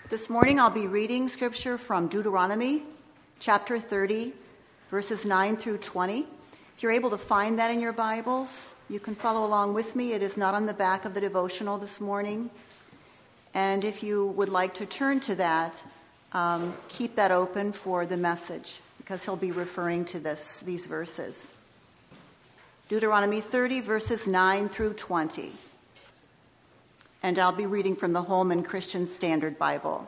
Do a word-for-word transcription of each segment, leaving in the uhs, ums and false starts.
This morning I'll be reading scripture from Deuteronomy chapter thirty, verses nine through twenty. If you're able to find that in your Bibles, you can follow along with me. It is not on the back of the devotional this morning. And if you would like to turn to that, um, keep that open for the message, because he'll be referring to this these verses. Deuteronomy thirty, verses nine through twenty. And I'll be reading from the Holman Christian Standard Bible.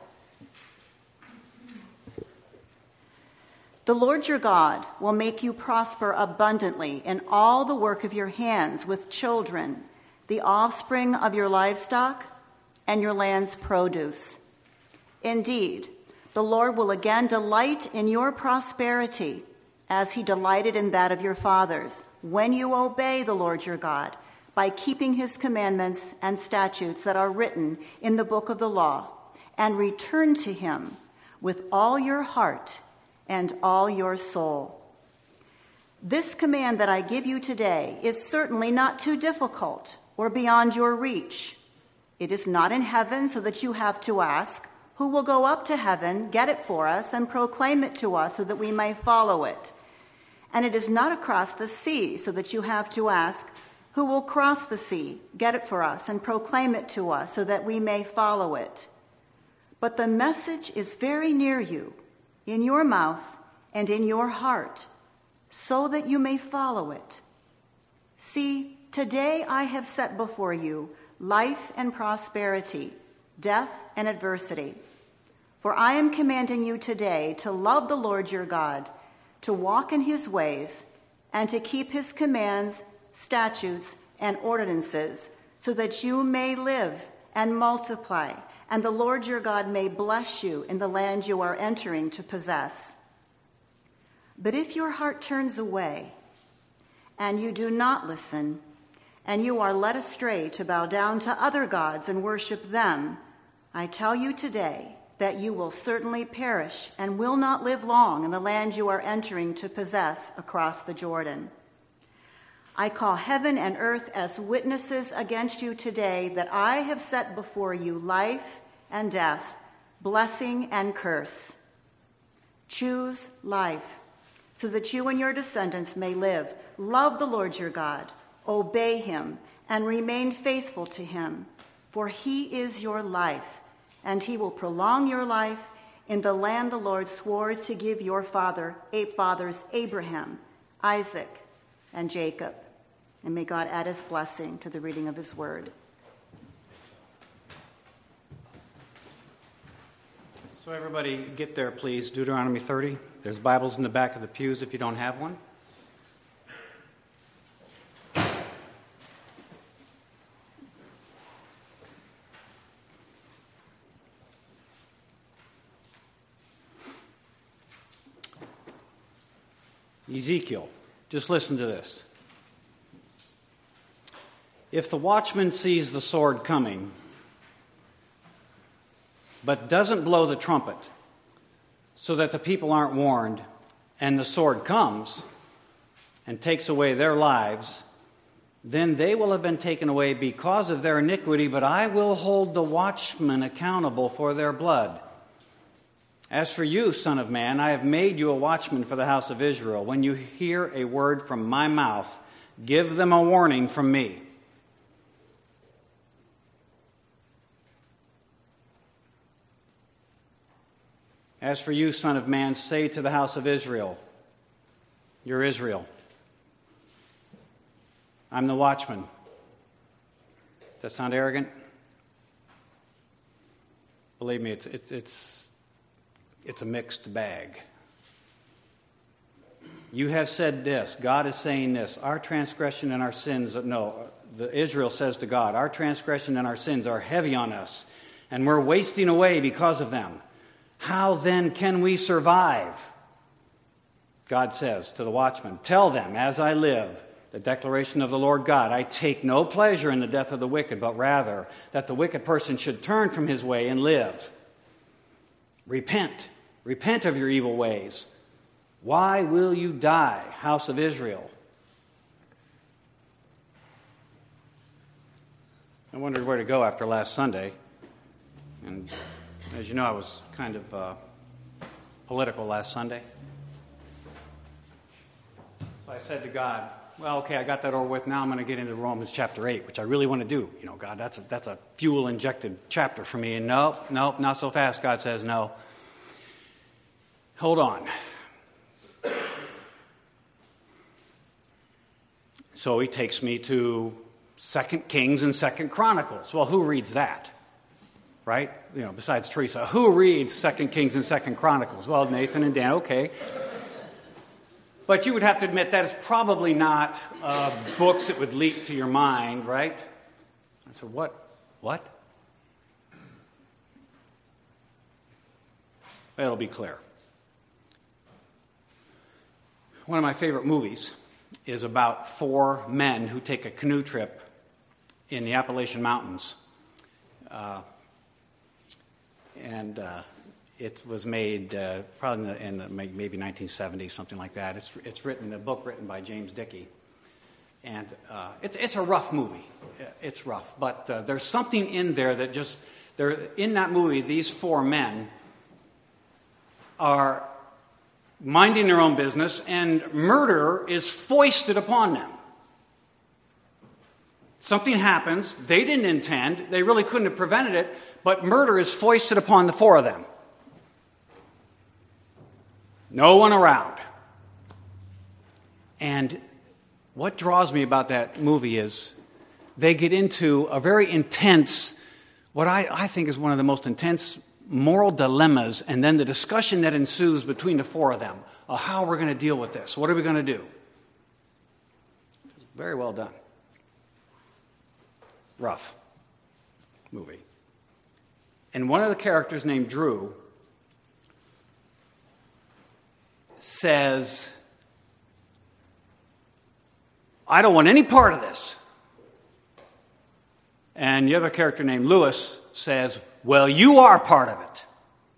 The Lord your God will make you prosper abundantly in all the work of your hands with children, the offspring of your livestock, and your land's produce. Indeed, the Lord will again delight in your prosperity, as he delighted in that of your fathers, when you obey the Lord your God, by keeping his commandments and statutes that are written in the book of the law, and return to him with all your heart and all your soul. This command that I give you today is certainly not too difficult or beyond your reach. It is not in heaven so that you have to ask, who will go up to heaven, get it for us, and proclaim it to us so that we may follow it? And it is not across the sea so that you have to ask, who will cross the sea, get it for us, and proclaim it to us so that we may follow it? But the message is very near you, in your mouth and in your heart, so that you may follow it. See, today I have set before you life and prosperity, death and adversity. For I am commanding you today to love the Lord your God, to walk in his ways, and to keep his commands, statutes, and ordinances, so that you may live and multiply, and the Lord your God may bless you in the land you are entering to possess. But if your heart turns away, and you do not listen, and you are led astray to bow down to other gods and worship them, I tell you today that you will certainly perish and will not live long in the land you are entering to possess across the Jordan. I call heaven and earth as witnesses against you today that I have set before you life and death, blessing and curse. Choose life, so that you and your descendants may live. Love the Lord your God, obey him, and remain faithful to him, for he is your life, and he will prolong your life in the land the Lord swore to give your father, eight fathers, Abraham, Isaac, and Jacob. And may God add his blessing to the reading of his word. So everybody get there, please. Deuteronomy thirty. There's Bibles in the back of the pews if you don't have one. Ezekiel, just listen to this. If the watchman sees the sword coming, but doesn't blow the trumpet, so that the people aren't warned, and the sword comes and takes away their lives, then they will have been taken away because of their iniquity, but I will hold the watchmen accountable for their blood. As for you, son of man, I have made you a watchman for the house of Israel. When you hear a word from my mouth, give them a warning from me. As for you, son of man, say to the house of Israel, you're Israel. I'm the watchman. Does that sound arrogant? Believe me, it's it's it's it's a mixed bag. You have said this. God is saying this. Our transgression and our sins, no, the Israel says to God, our transgression and our sins are heavy on us, and we're wasting away because of them. How then can we survive? God says to the watchman, tell them, as I live, the declaration of the Lord God, I take no pleasure in the death of the wicked, but rather that the wicked person should turn from his way and live. Repent, repent of your evil ways. Why will you die, house of Israel? I wondered where to go after last Sunday. And As you know, I was kind of uh, political last Sunday. So I said to God, well, okay, I got that over with. Now I'm going to get into Romans chapter eight, which I really want to do. You know, God, that's a, that's a fuel-injected chapter for me. And nope, nope, not so fast. God says no. Hold on. So he takes me to Second Kings and Second Chronicles. Well, who reads that? Right? You know, besides Teresa. Who reads Second Kings and Second Chronicles? Well, Nathan and Dan, okay. But you would have to admit that is probably not uh, books that would leap to your mind, right? I said, what? What? Well, it'll be clear. One of my favorite movies is about four men who take a canoe trip in the Appalachian Mountains. Uh, and uh, it was made uh, probably in, the, in the, maybe nineteen seventy, something like that. It's it's written, a book written by James Dickey. And uh, it's it's a rough movie. It's rough. But uh, there's something in there that just, there in that movie, these four men are minding their own business, and murder is foisted upon them. Something happens. They didn't intend. They really couldn't have prevented it, but murder is foisted upon the four of them. No one around. And what draws me about that movie is they get into a very intense, what I, I think is one of the most intense moral dilemmas, and then the discussion that ensues between the four of them of how we're going to deal with this. What are we going to do? Very well done. Rough movie. And one of the characters named Drew says, I don't want any part of this. And the other character named Lewis says, well, you are part of it.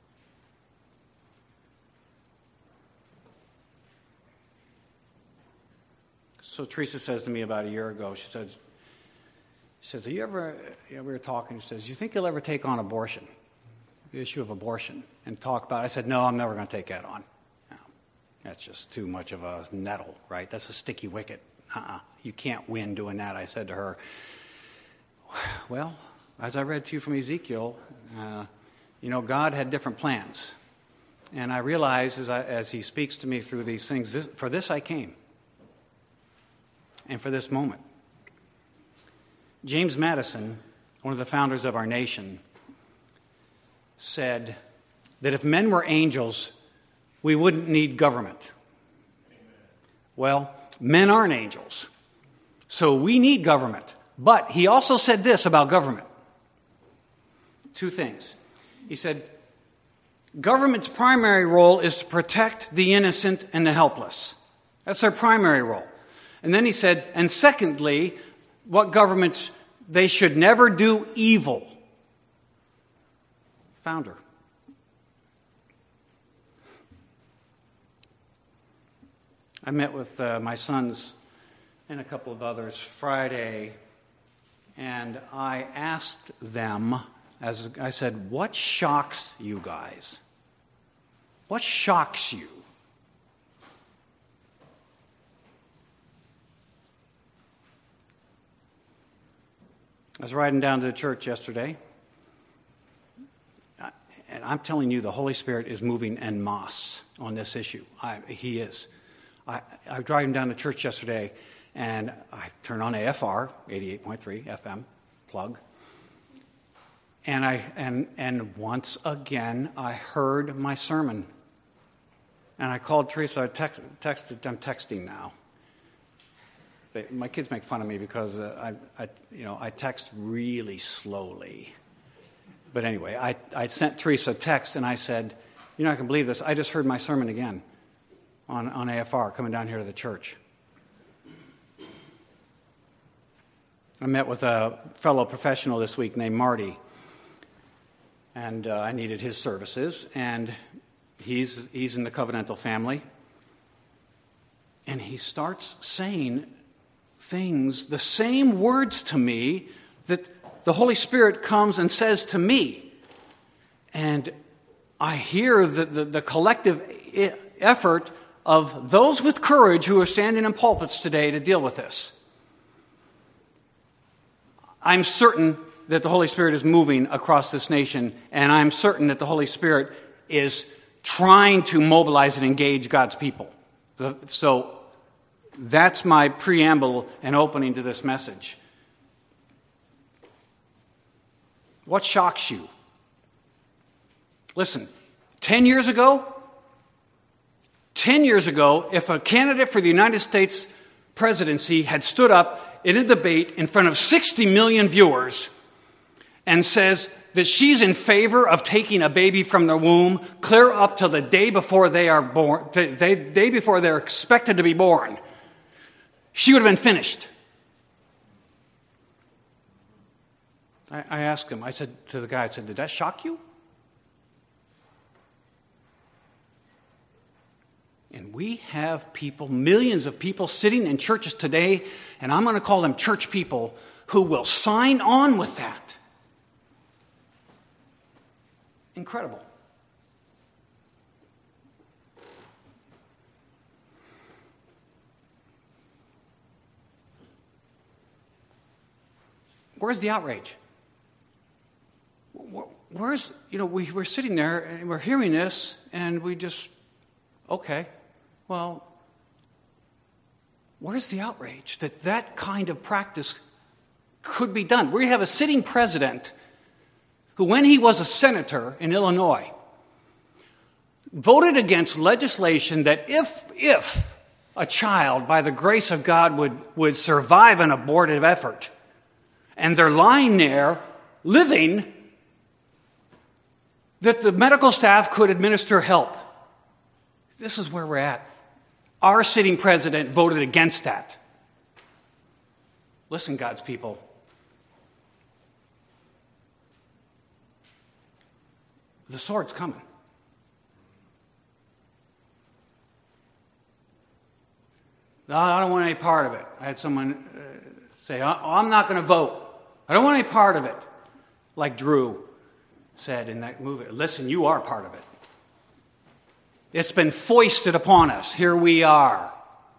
So Teresa says to me about a year ago, she says, she says, are you ever, you know, we were talking, she says, you think you'll ever take on abortion, the issue of abortion, and talk about it? I said, no, I'm never going to take that on. No, that's just too much of a nettle, right? That's a sticky wicket. Uh-uh. You can't win doing that. I said to her, well, as I read to you from Ezekiel, uh, you know, God had different plans. And I realize as, I, as he speaks to me through these things, this, for this I came. And for this moment. James Madison, one of the founders of our nation, said that if men were angels, we wouldn't need government. Well, men aren't angels. So we need government. But he also said this about government. Two things. He said, government's primary role is to protect the innocent and the helpless. That's their primary role. And then he said, and secondly, what governments, they should never do evil. Founder. I met with uh, my sons and a couple of others Friday, and I asked them, as I said, what shocks you guys? What shocks you? I was riding down to the church yesterday, and I'm telling you, the Holy Spirit is moving en masse on this issue. I, he is. I, I was driving down to church yesterday, and I turned on A F R, eighty-eight point three F M, plug. And I and and once again, I heard my sermon. And I called Teresa. I text, texted. I'm texting now. They, my kids make fun of me because uh, I, I, you know, I text really slowly. But anyway, I, I sent Teresa a text, and I said, "You're not going to believe this. I just heard my sermon again on on A F R coming down here to the church." I met with a fellow professional this week named Marty, and uh, I needed his services, and he's he's in the covenantal family, and he starts saying things, the same words to me that the Holy Spirit comes and says to me. And I hear the, the, the collective I- effort of those with courage who are standing in pulpits today to deal with this. I'm certain that the Holy Spirit is moving across this nation, and I'm certain that the Holy Spirit is trying to mobilize and engage God's people. So that's my preamble and opening to this message. What shocks you? Listen, ten years ago, ten years ago, if a candidate for the United States presidency had stood up in a debate in front of sixty million viewers and says that she's in favor of taking a baby from the womb clear up to the day before they are born, the day before they're expected to be born, she would have been finished. I, I asked him, I said to the guy, I said, did that shock you? And we have people, millions of people sitting in churches today, and I'm going to call them church people, who will sign on with that. Incredible. Where's the outrage? Where's, you know, we, we're sitting there and we're hearing this and we just, okay, well, where's the outrage that that kind of practice could be done? We have a sitting president who, when he was a senator in Illinois, voted against legislation that if, if a child, by the grace of God, would, would survive an abortive effort, and they're lying there, living, that the medical staff could administer help. This is where we're at. Our sitting president voted against that. Listen, God's people. The sword's coming. No, I don't want any part of it. I had someone uh, say, I'm not going to vote. I don't want any part of it. Like Drew said in that movie. Listen, you are part of it. It's been foisted upon us. Here we are.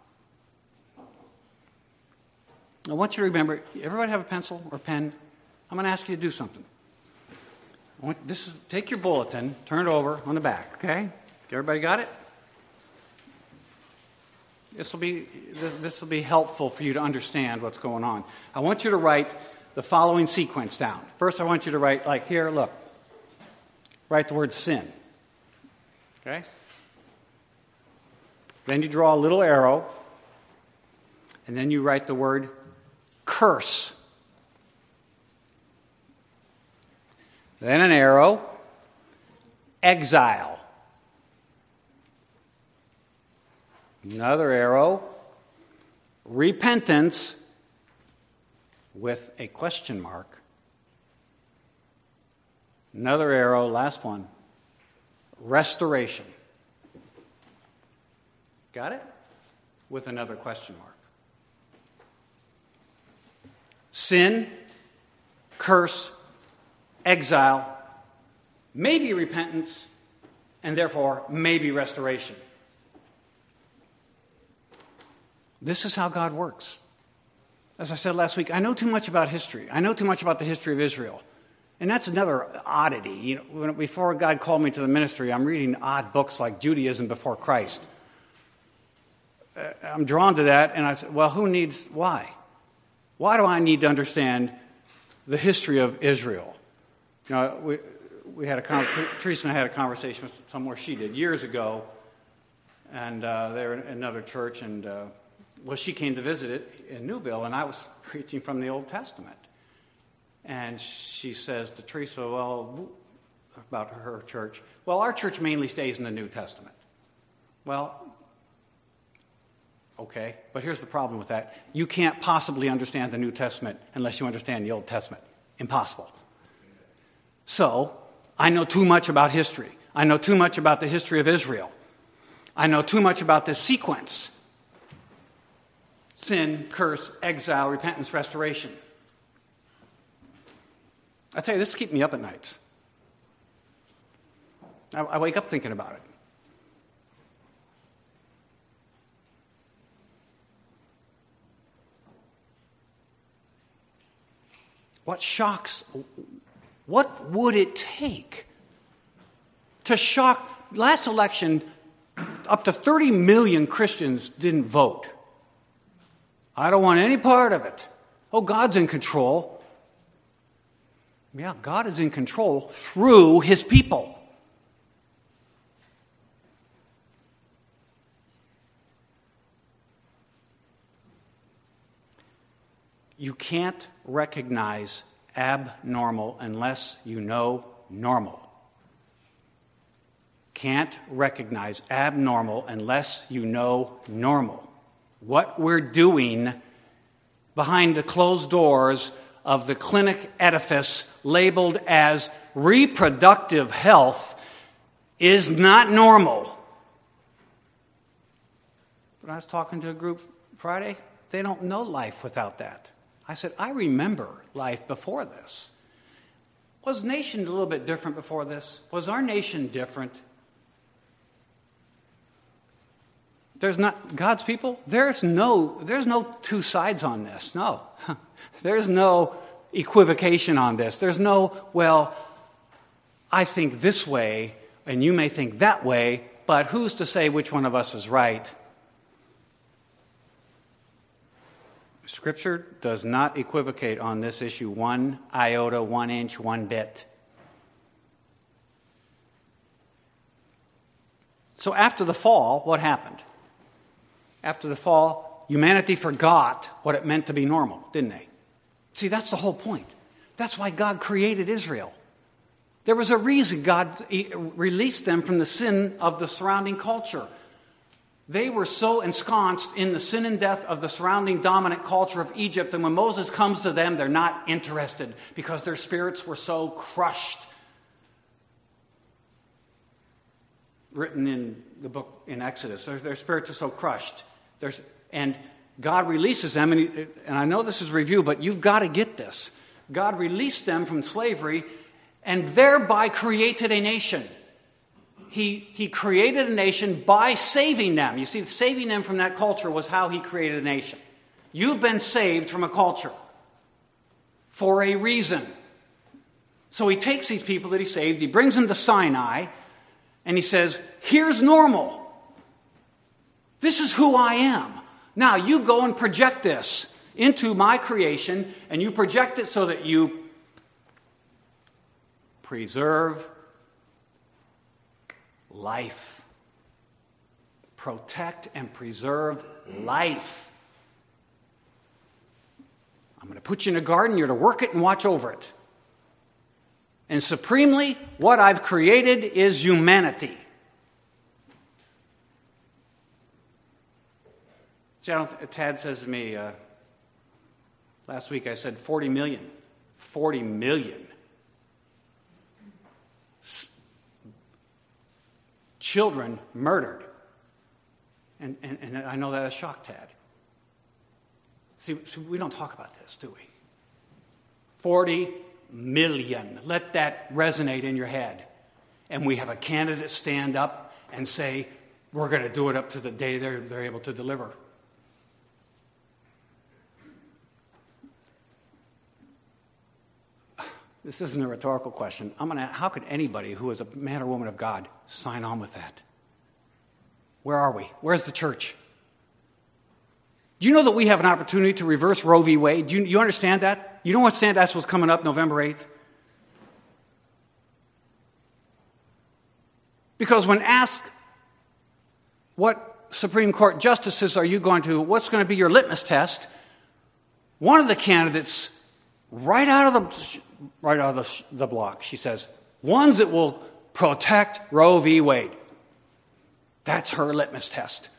I want you to remember, everybody have a pencil or pen? I'm going to ask you to do something. I want, this is, take your bulletin, turn it over on the back, okay? Everybody got it? This will be this will be helpful for you to understand what's going on. I want you to write the following sequence down. First, I want you to write, like here, look. Write the word sin. Okay? Then you draw a little arrow, and then you write the word curse. Then an arrow, exile. Another arrow, repentance with a question mark. Another arrow, last one, restoration. Got it? With another question mark. Sin, curse, exile, maybe repentance, and therefore maybe restoration. This is how God works. As I said last week, I know too much about history. I know too much about the history of Israel. And that's another oddity. You know, when, before God called me to the ministry, I'm reading odd books like Judaism Before Christ. Uh, I'm drawn to that, and I said, well, who needs, why? Why do I need to understand the history of Israel? You know, we, we had a, Teresa and I had a conversation with somewhere she did years ago, and uh, they were in another church, and uh, well, she came to visit it in Newville, and I was preaching from the Old Testament. And she says to Teresa, well, about her church, well, our church mainly stays in the New Testament. Well, okay, but here's the problem with that. You can't possibly understand the New Testament unless you understand the Old Testament. Impossible. So, I know too much about history. I know too much about the history of Israel. I know too much about this sequence. Sin, curse, exile, repentance, restoration. I tell you, this keeps me up at nights. I, I wake up thinking about it. What shocks, what would it take to shock? Last election, up to thirty million Christians didn't vote. I don't want any part of it. Oh, God's in control. Yeah, God is in control through his people. You can't recognize abnormal unless you know normal. Can't recognize abnormal unless you know normal. What we're doing behind the closed doors of the clinic edifice labeled as reproductive health is not normal. But I was talking to a group Friday, they don't know life without that. I said, I remember life before this. Was nation a little bit different before this? Was our nation different? There's not, God's people, there's no, there's no two sides on this. No. There's no equivocation on this. There's no, well, I think this way, and you may think that way, but who's to say which one of us is right? Scripture does not equivocate on this issue one iota, one inch, one bit. So after the fall, what happened? After the fall, humanity forgot what it meant to be normal, didn't they? See, that's the whole point. That's why God created Israel. There was a reason God released them from the sin of the surrounding culture. They were so ensconced in the sin and death of the surrounding dominant culture of Egypt, and when Moses comes to them, they're not interested because their spirits were so crushed. Written in the book in Exodus, their, their spirits are so crushed. There's, and God releases them, and, he, and I know this is review, but you've got to get this. God released them from slavery and thereby created a nation. He, he created a nation by saving them. You see, saving them from that culture was how he created a nation. You've been saved from a culture for a reason. So he takes these people that he saved, he brings them to Sinai, and he says, here's normal. This is who I am. Now you go and project this into my creation, and you project it so that you preserve life. Protect and preserve life. I'm going to put you in a garden. You're to work it and watch over it. And supremely, what I've created is humanity. See, I don't, Tad says to me, uh, last week I said forty million. forty million. Children murdered. And, and, and I know that has shocked Tad. See, see, we don't talk about this, do we? forty million. Let that resonate in your head. And we have a candidate stand up and say, we're going to do it up to the day they're, they're able to deliver. This isn't a rhetorical question. I'm going to. How could anybody who is a man or woman of God sign on with that? Where are we? Where's the church? Do you know that we have an opportunity to reverse Roe v. Wade? Do you, you understand that? You don't understand that's what's coming up November eighth? Because when asked what Supreme Court justices are you going to, what's going to be your litmus test, one of the candidates right out of the right out of the, the block, she says, ones that will protect Roe v. Wade. That's her litmus test.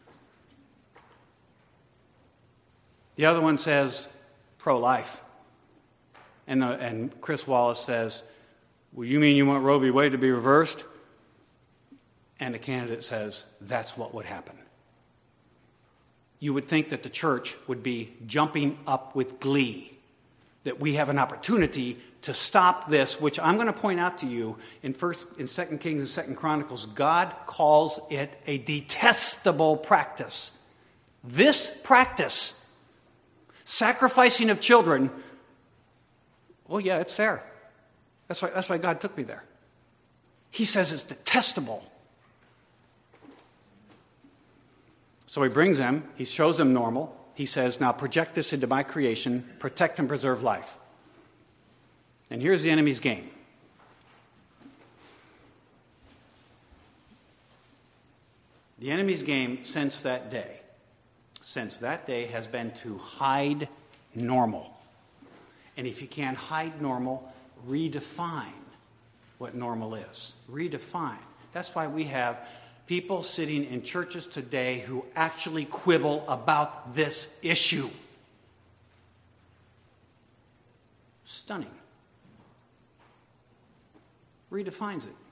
The other one says pro-life. And, the, and Chris Wallace says, well, you mean you want Roe v. Wade to be reversed? And the candidate says, that's what would happen. You would think that the church would be jumping up with glee, that we have an opportunity to stop this, which I'm going to point out to you in First, in Second Kings and Second Chronicles. God calls it a detestable practice. This practice, sacrificing of children, oh yeah, it's there. That's why, that's why God took me there. He says it's detestable. So he brings them, he shows them normal. He says, now project this into my creation, protect and preserve life. And here's the enemy's game. The enemy's game since that day, since that day has been to hide normal. And if you can't hide normal, redefine what normal is. Redefine. That's why we have people sitting in churches today who actually quibble about this issue. Stunning. Redefines it.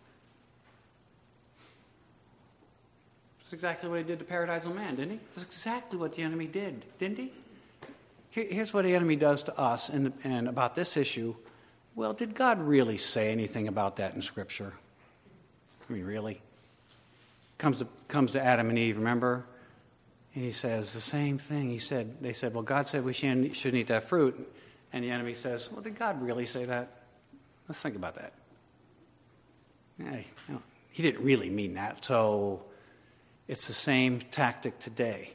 That's exactly what he did to Paradisal Man, didn't he? That's exactly what the enemy did, didn't he? Here, here's what the enemy does to us and, and about this issue. Well, did God really say anything about that in Scripture? I mean, really? Comes to, comes to Adam and Eve, remember? And he says the same thing. He said, they said, well, God said we shouldn't, shouldn't eat that fruit. And the enemy says, well, did God really say that? Let's think about that. Yeah, you know, he didn't really mean that. So it's the same tactic today.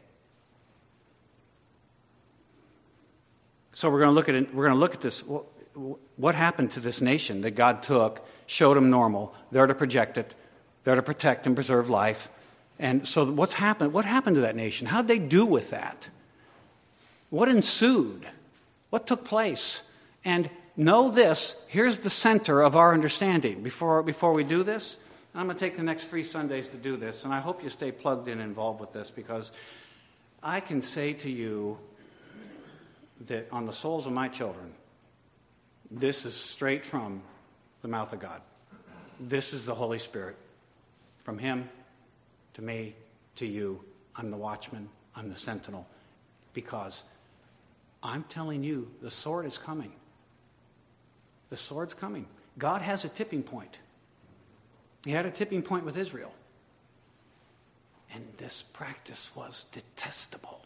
So we're going to look at it, we're going to look at this. What happened to this nation that God took, showed them normal? They're to project it. They're to protect and preserve life. And so what's happened? What happened to that nation? How'd they do with that? What ensued? What took place? And know this, here's the center of our understanding. Before, before we do this, I'm going to take the next three Sundays to do this, and I hope you stay plugged in and involved with this, because I can say to you that on the souls of my children, this is straight from the mouth of God. This is the Holy Spirit. From him to me to you. I'm the watchman. I'm the sentinel. Because I'm telling you, the sword is coming. The sword's coming. God has a tipping point. He had a tipping point with Israel. And this practice was detestable.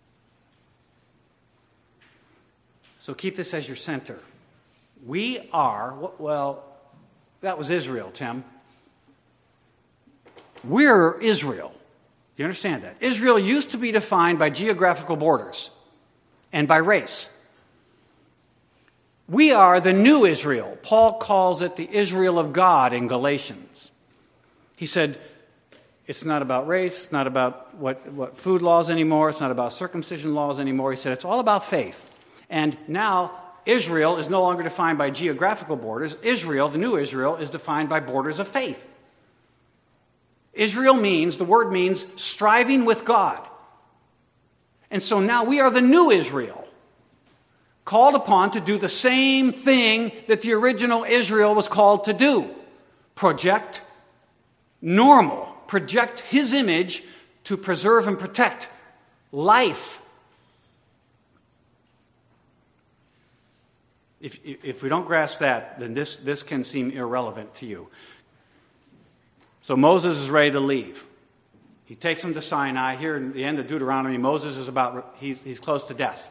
So keep this as your center. We are, well, that was Israel, Tim. We're Israel. You understand that? Israel used to be defined by geographical borders and by race. We are the new Israel. Paul calls it the Israel of God in Galatians. He said, it's not about race, it's not about what, what food laws anymore, it's not about circumcision laws anymore. He said it's all about faith. And now Israel is no longer defined by geographical borders. Israel, the new Israel, is defined by borders of faith. Israel means, the word means striving with God. And so now we are the new Israel, called upon to do the same thing that the original Israel was called to do. Project normal, project his image to preserve and protect life. If, if we don't grasp that, then this, this can seem irrelevant to you. So Moses is ready to leave. He takes them to Sinai. Here in the end of Deuteronomy, Moses is about, he's, he's close to death.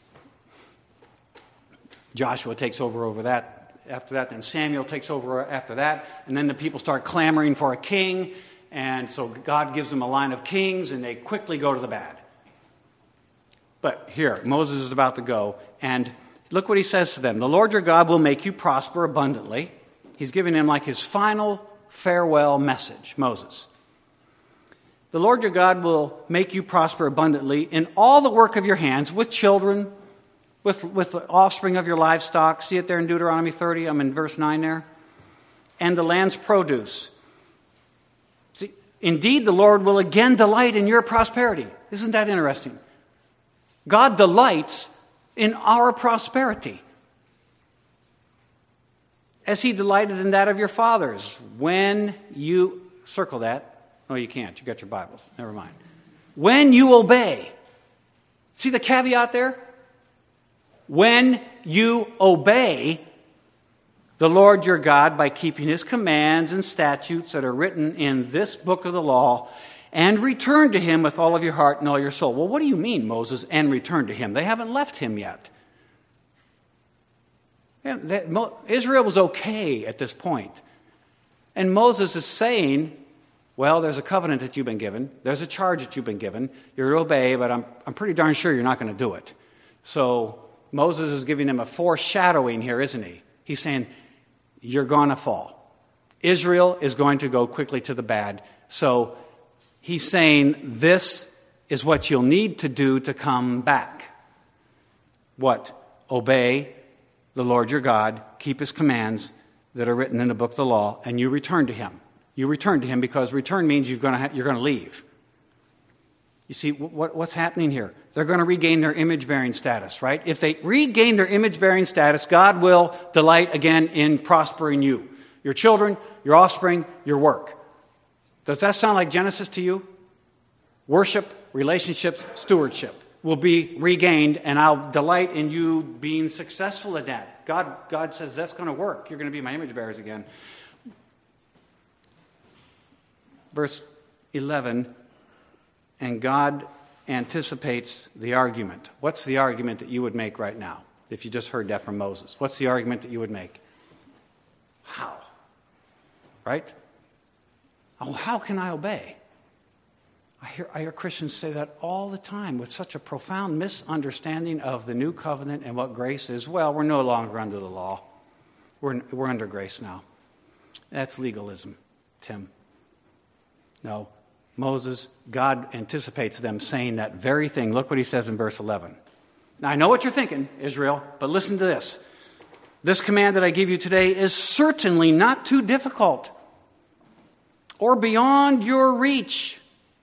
Joshua takes over over that. After that, then Samuel takes over after that. And then the people start clamoring for a king. And so God gives them a line of kings, and they quickly go to the bad. But here, Moses is about to go. And look what he says to them. The Lord your God will make you prosper abundantly. He's giving them like his final farewell message, Moses. The Lord your God will make you prosper abundantly in all the work of your hands, with children, with, with the offspring of your livestock. See it there in Deuteronomy thirty. I'm in verse nine there. And the land's produce. See, indeed, the Lord will again delight in your prosperity. Isn't that interesting? God delights in our prosperity, as he delighted in that of your fathers. When you, circle that. Oh, you can't. You got your Bibles. Never mind. When you obey. See the caveat there? When you obey the Lord your God by keeping his commands and statutes that are written in this book of the law, and return to him with all of your heart and all your soul. Well, what do you mean, Moses, and return to him? They haven't left him yet. Yeah, they, Mo, Israel was okay at this point. And Moses is saying, well, there's a covenant that you've been given. There's a charge that you've been given. You're to obey, but I'm, I'm pretty darn sure you're not going to do it. So Moses is giving him a foreshadowing here, isn't he? He's saying, you're going to fall. Israel is going to go quickly to the bad. So he's saying, this is what you'll need to do to come back. What? Obey the Lord your God, keep his commands that are written in the book of the law, and you return to him. You return to him because return means you're going to, ha- you're going to leave. You see, what, what's happening here? They're going to regain their image-bearing status, right? If they regain their image-bearing status, God will delight again in prospering you. Your children, your offspring, your work. Does that sound like Genesis to you? Worship, relationships, stewardship will be regained, and I'll delight in you being successful at that. God, God says that's going to work. You're going to be my image bearers again. Verse eleven, and God anticipates the argument. What's the argument that you would make right now if you just heard that from Moses? What's the argument that you would make? How? Right? Oh, how can I obey? I hear, I hear Christians say that all the time with such a profound misunderstanding of the new covenant and what grace is. Well, we're no longer under the law. We're, we're under grace now. That's legalism, Tim. No. Moses, God anticipates them saying that very thing. Look what he says in verse eleven. Now, I know what you're thinking, Israel, but listen to this. This command that I give you today is certainly not too difficult or beyond your reach.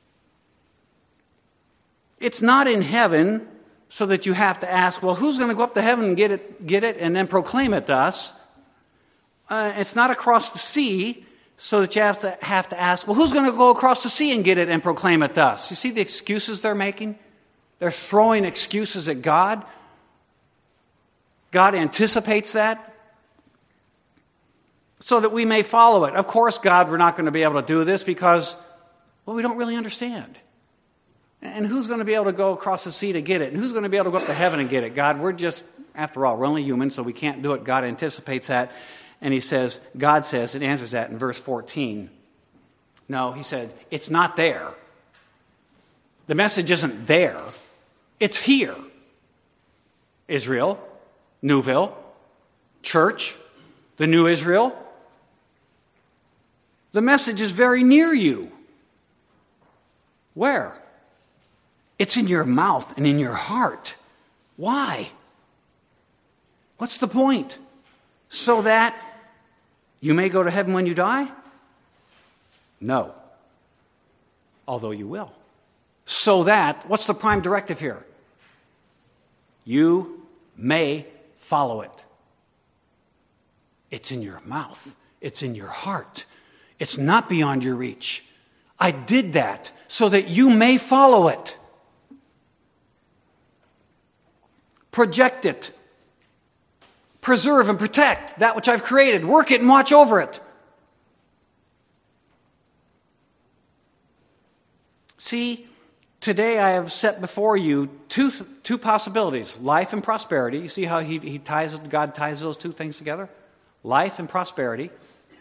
It's not in heaven so that you have to ask, well, who's going to go up to heaven and get it, get it and then proclaim it to us? Uh, it's not across the sea so that you have to, have to ask, well, who's going to go across the sea and get it and proclaim it to us? You see the excuses they're making? They're throwing excuses at God. God anticipates that so that we may follow it. Of course, God, we're not going to be able to do this because, well, we don't really understand. And who's going to be able to go across the sea to get it? And who's going to be able to go up to heaven and get it? God, we're just, after all, we're only human, so we can't do it. God anticipates that. And he says, God says, it answers that in verse fourteen. No, he said, it's not there. The message isn't there. It's here. Israel, Newville, church, the new Israel. The message is very near you. Where? It's in your mouth and in your heart. Why? What's the point? So that you may go to heaven when you die? No. Although you will. So that, what's the prime directive here? You may follow it. It's in your mouth. It's in your heart. It's not beyond your reach. I did that so that you may follow it. Project it. Preserve and protect that which I've created. Work it and watch over it. See, today I have set before you two, two possibilities, life and prosperity. You see how he, he ties, God ties those two things together? Life and prosperity.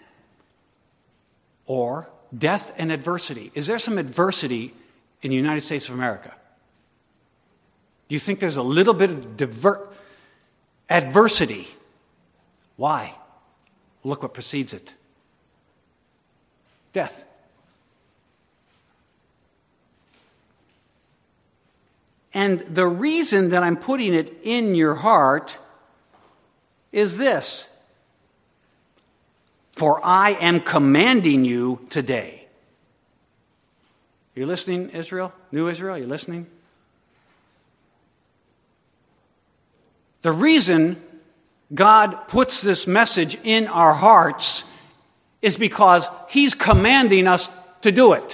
Or death and adversity. Is there some adversity in the United States of America? Do you think there's a little bit of diver- adversity? Why? Look what precedes it. Death. And the reason that I'm putting it in your heart is this. For I am commanding you today. Are you listening, Israel? New Israel, are you listening? The reason God puts this message in our hearts is because He's commanding us to do it.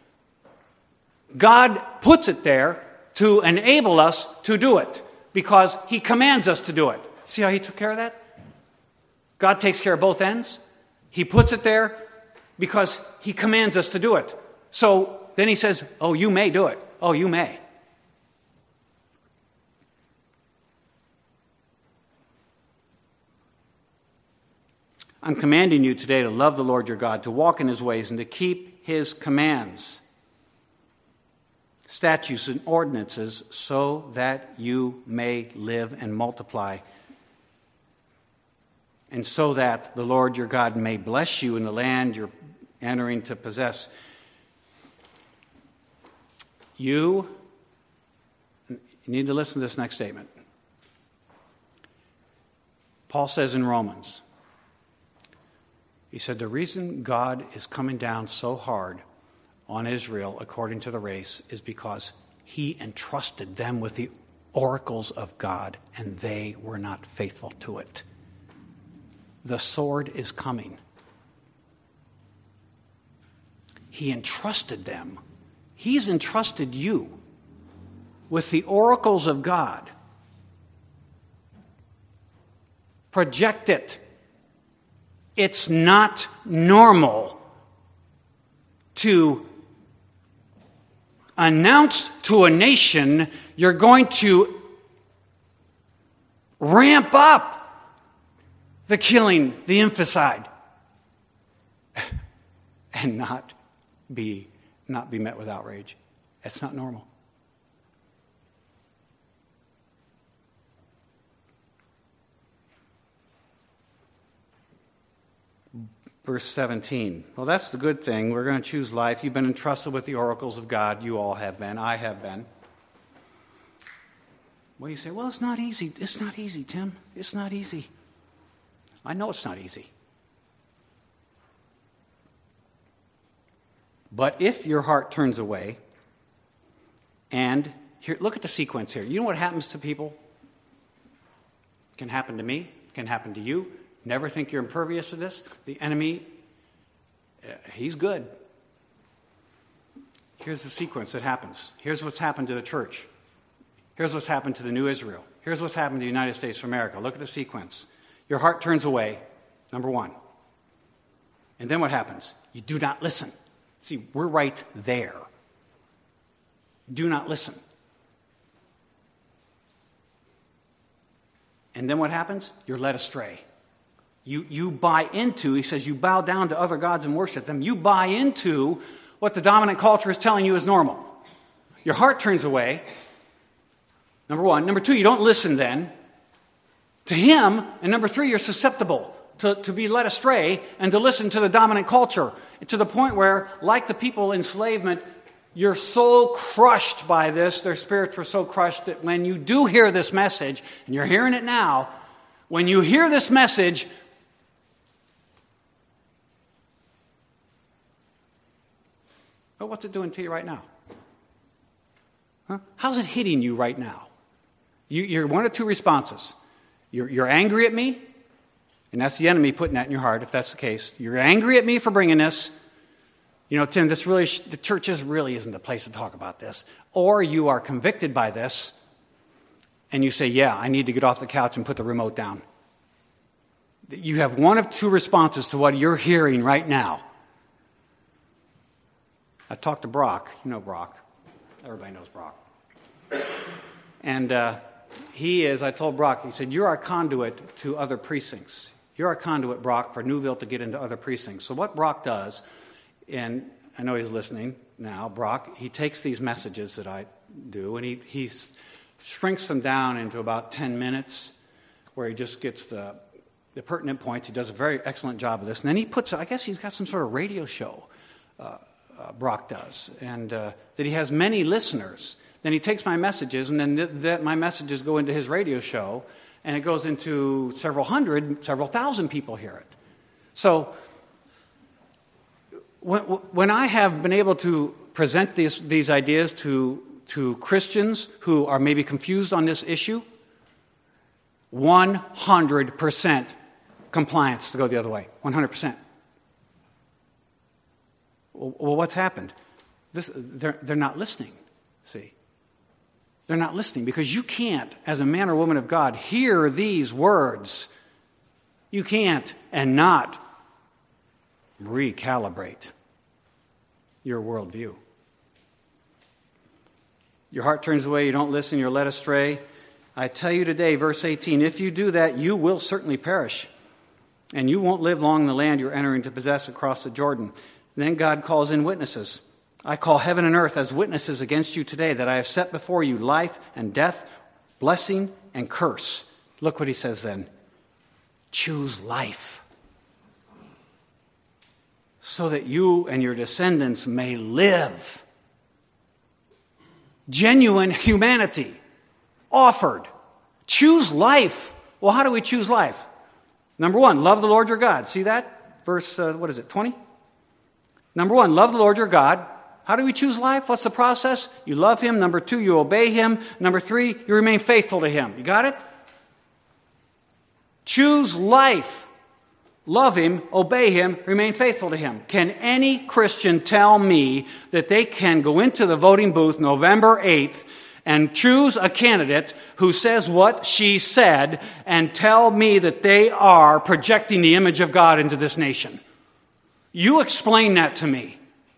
God puts it there to enable us to do it because He commands us to do it. See how He took care of that? God takes care of both ends. He puts it there because he commands us to do it. So then he says, oh, you may do it. Oh, you may. I'm commanding you today to love the Lord your God, to walk in his ways, and to keep his commands, statutes, and ordinances, so that you may live and multiply, and so that the Lord your God may bless you in the land you're entering to possess. You, you need to listen to this next statement. Paul says in Romans, he said, the reason God is coming down so hard on Israel according to the race is because he entrusted them with the oracles of God, and they were not faithful to it. The sword is coming. He entrusted them. He's entrusted you with the oracles of God. Project it. It's not normal to announce to a nation you're going to ramp up the killing, the infanticide, and not be not be met with outrage. It's not normal. Verse seventeen. Well, that's the good thing. We're going to choose life. You've been entrusted with the oracles of God. You all have been. I have been. Well, you say, well, it's not easy. It's not easy, Tim. It's not easy. I know it's not easy. But if your heart turns away, and here, look at the sequence here. You know what happens to people? It can happen to me. It can happen to you. Never think you're impervious to this. The enemy, uh, he's good. Here's the sequence that happens. Here's what's happened to the church. Here's what's happened to the new Israel. Here's what's happened to the United States of America. Look at the sequence. Your heart turns away, number one. And then what happens? You do not listen. See, we're right there. Do not listen. And then what happens? You're led astray. You, you buy into, he says, you bow down to other gods and worship them. You buy into what the dominant culture is telling you is normal. Your heart turns away, number one. Number two, you don't listen then to him. And number three, you're susceptible to, to be led astray and to listen to the dominant culture, to the point where, like the people in enslavement, you're so crushed by this, their spirits were so crushed that when you do hear this message, and you're hearing it now, when you hear this message, but what's it doing to you right now? Huh? How's it hitting you right now? You, you're one of two responses. You're, you're angry at me, and that's the enemy putting that in your heart, if that's the case. You're angry at me for bringing this. You know, Tim, this really, the church is really isn't the place to talk about this. Or you are convicted by this, and you say, yeah, I need to get off the couch and put the remote down. You have one of two responses to what you're hearing right now. I talked to Brock. You know Brock. Everybody knows Brock. And uh, he is, I told Brock, he said, you're our conduit to other precincts. You're our conduit, Brock, for Newville to get into other precincts. So what Brock does, and I know he's listening now, Brock, he takes these messages that I do, and he, he shrinks them down into about ten minutes, where he just gets the, the pertinent points. He does a very excellent job of this. And then he puts, I guess he's got some sort of radio show, uh, uh, Brock does, and uh, that he has many listeners. Then he takes my messages, and then th- that my messages go into his radio show, and it goes into several hundred, several thousand people hear it. So when, when I have been able to present these, these ideas to, to Christians who are maybe confused on this issue, one hundred percent compliance to go the other way, one hundred percent. Well, what's happened? This, they're, they're not listening, see. They're not listening because you can't, as a man or woman of God, hear these words You can't and not recalibrate your worldview. Your heart turns away, you don't listen, you're led astray. I tell you today, verse eighteen, if you do that, you will certainly perish. And you won't live long in the land you're entering to possess across the Jordan. Then God calls in witnesses. I call heaven and earth as witnesses against you today that I have set before you life and death, blessing and curse. Look what he says then. Choose life so that you and your descendants may live. Genuine humanity offered. Choose life. Well, how do we choose life? Number one, love the Lord your God. See that? Verse, uh, what is it, twenty? Number one, love the Lord your God. How do we choose life? What's the process? You love him. Number two, you obey him. Number three, you remain faithful to him. You got it? Choose life. Love him, obey him, remain faithful to him. Can any Christian tell me that they can go into the voting booth November eighth and choose a candidate who says what she said and tell me that they are projecting the image of God into this nation? You explain that to me.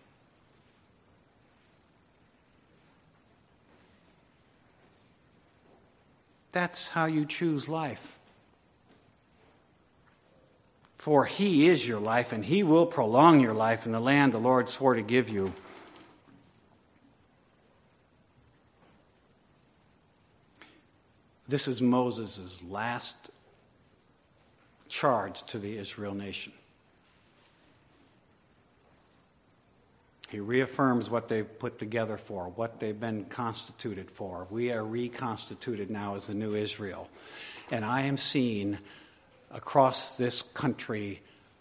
That's how you choose life. For he is your life, and he will prolong your life in the land the Lord swore to give you. This is Moses' last charge to the Israel nation. He reaffirms what they've put together for, what they've been constituted for. We are reconstituted now as the new Israel. And I am seeing across this country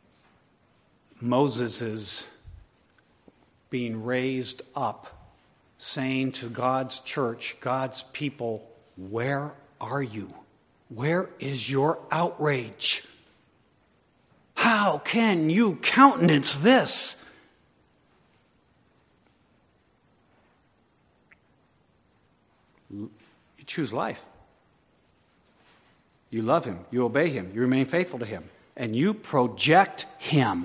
Moses's being raised up, saying to God's church, God's people, where are you? Where is your outrage? How can you countenance this? You choose life. You love him. You obey him. You remain faithful to him. And you project him.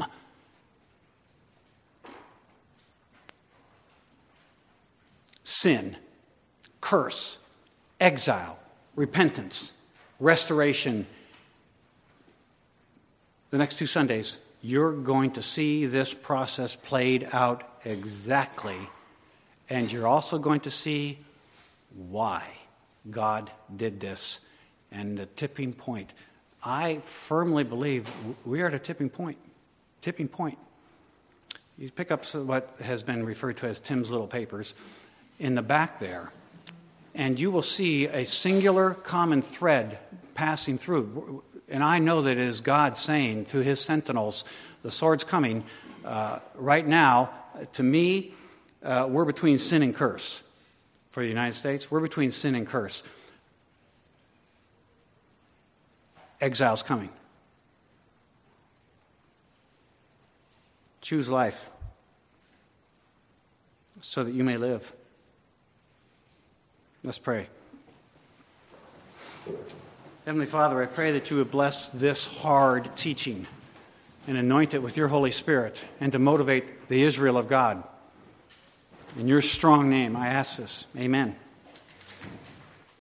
Sin, curse, exile, repentance, restoration. The next two Sundays, you're going to see this process played out exactly. And you're also going to see why God did this and the tipping point. I firmly believe we are at a tipping point. Tipping point. You pick up what has been referred to as Tim's Little Papers in the back there, and you will see a singular common thread passing through. And I know that it is God saying to his sentinels, the sword's coming. Uh, right now, to me, uh, we're between sin and curse. For the United States, we're between sin and curse. Exile's coming. Choose life so that you may live. Let's pray. Heavenly Father, I pray that you would bless this hard teaching and anoint it with your Holy Spirit and to motivate the Israel of God. In your strong name, I ask this. Amen.